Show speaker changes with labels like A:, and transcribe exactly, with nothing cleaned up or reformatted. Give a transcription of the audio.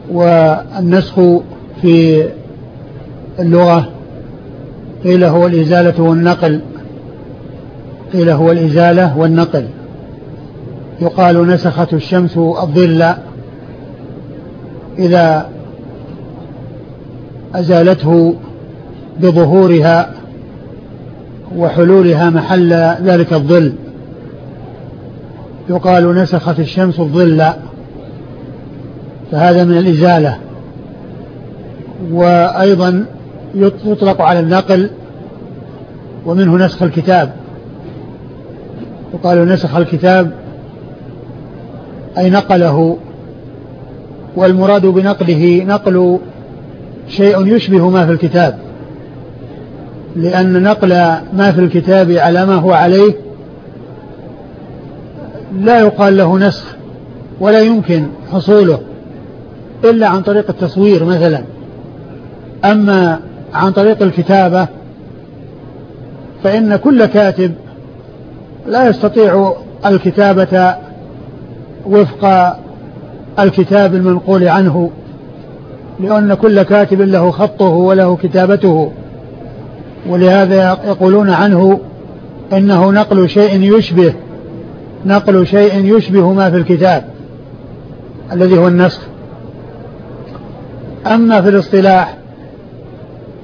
A: والنسخ في اللغة قيل هو الإزالة والنقل قيل هو الإزالة والنقل. يقال نسخت الشمس الظل إذا أزالته بظهورها وحلولها محل ذلك الظل. يقال نسخت الشمس الظل، فهذا من الإزالة. وأيضا يطلق على النقل، ومنه نسخ الكتاب. يقال نسخ الكتاب أي نقله، والمراد بنقله نقل شيء يشبه ما في الكتاب، لأن نقل ما في الكتاب على ما هو عليه لا يقال له نسخ، ولا يمكن حصوله إلا عن طريق التصوير مثلا. أما عن طريق الكتابة فإن كل كاتب لا يستطيع الكتابة وفق الكتاب المنقول عنه، لأن كل كاتب له خطه وله كتابته، ولهذا يقولون عنه إنه نقل شيء يشبه نقل شيء يشبه ما في الكتاب الذي هو النسخ. أما في الاصطلاح